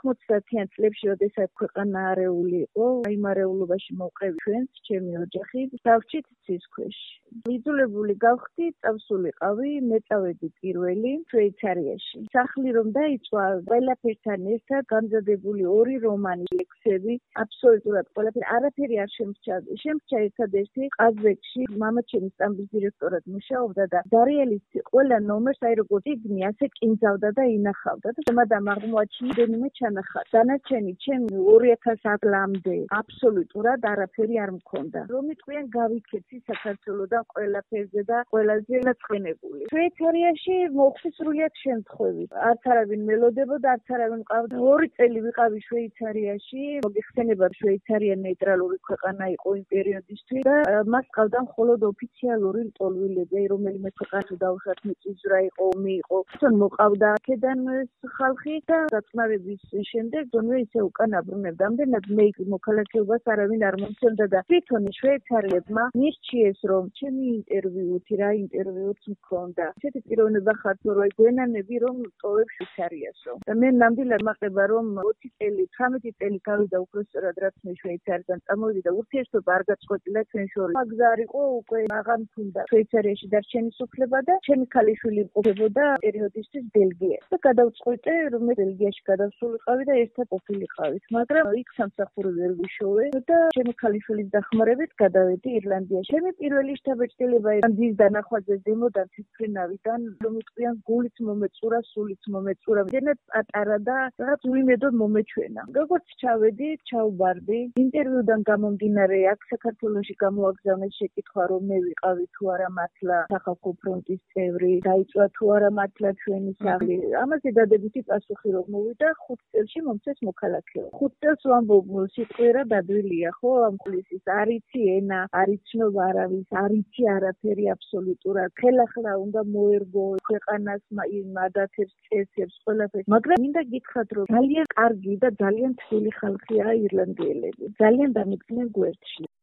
90-იან წლებში, როდესაც ქვეყანა არეული იყო, იმ არეულობაში მოვყევი ჩვენს, ჩემი ოჯახი, დავჭით ცის ქვეშ. იძულებული გავხდი, წავსულიყავი, მეწავედი პირველი შვეიცარიაში. სახლი რომ დაიწყო, ყველაფერთან ერთად გამზადებული 2 რომანი, ლექსები, აბსოლუტურად ყველაფერი, არაფერი არ შემრჩა. შემრჩა ერთადერთი ყაზბეგში, მამაჩემი სტამბის დირექტორად მუშაობდა და დარიელის ყველა ნომერს აი როგორც იგნი, ასე კინძავდა და ინახავდა და მადამ აღმოაჩინა რამე ჩანახატი. დანარჩენი ჩემი 2000 წლამდე აბსოლუტურად არაფერი არ მქონდა. რომ იყვიან გავიქეცი საქართველოდან ყველაფერზე და ყველაზე ნაწყენებული. შვეიცარიაში მოხდი სრულიად შემთხვევით. არც არავინ მელოდებოდა, არც არავინ მყავდა. 2 წელი ვიყავი შვეიცარიაში. მოგეხსენებათ, შვეიცარია ნეიტრალური ქვეყანა იყო იმ პერიოდისთვის და მას ყავდა მხოლოდ ოფიციალური ლტოლვილები, რომელიმე ქვეყანაში დაუშვათ მიწისძვრა იყო, ომი იყო. თვითონ მოყავდა აქედან ხალხი და დაწნევების შემდეგ ზონვე ისე უკან აბრუნებდა. ამდენად მე მოქალაქეობას არავინ არ მომცემდა და თვითონ შვეიცარიებმა მირჩიეს, რომ ჩემი ინტერვიუთი რა ინტერვიუც მქონდა. ესეთი პიროვნება ხართ, რომ გვენანები რომ ტოვებ შვეიცარიასო. და მე ნამდვილად მაყება, რომ 20 წელი, 18 წელი გავიდა უფრო სწორად, რაც მე შვეიცარიიდან წამოვიდი და ურთიერთობა არ გაწყვეტილა ჩვენ შორის. მაგ არ იყო უკვე აღარ მქონდა შვეიცარიაში დარჩენის უფლება და ჩემი ქალიშვილი იმყოფებოდა პერიოდისთვის ბელგიაში. და გადავწყვიტე, რომ მე ბელგიაში გადავსულიყავი და ერთად ყოფილიყავით. მაგრამ იქ სამსახური ვერ ვიშოვე და ჩემი ქალიშვილის დახმარებით გადავედი ირლანდიაში. ჩემი პირველი შთაბეჭდილება ირლანდიის დანახვაზე ზემოდან თვითფრინავიდან, რომ იყვიან გულით მომეწურა, სულით მომეწურა. დენად პატარა და რაღაც უიმედოდ მომეჩვენა. როგორც ჩავედი, ჩავბარდი. ინტერვიუდან გამომდინარე, აქ საქართველოში გამოაგზავნეს შეკითხვა, რომ მე ვიყავი თუ არა მართლა სახალხო ფრონტის წევრი, დაიწვა თუ არა მართლა ჩვენი სახლი. ამაზე დადებითი პასუხი რომ მოვიდა, 5 წელში მომწეს მოქალაქეობა. 5 წელს ვამბობ, სიტყვიერა დადვილია, ხო, ამ ხლისის არიცი ენა, არიცნობ არავის, არიცი არაფერი აბსოლუტურად. ხელახლა უნდა მოერგო ქვეყანას, იმ ადათებს, წესებს, ყველაფერს. მაგრამ მინდა გითხრათ, რომ ძალიან კარგი და ძალიან თბილი ხალხია ირლანდიელები. ძალიან დამიგდნენ გვერდში.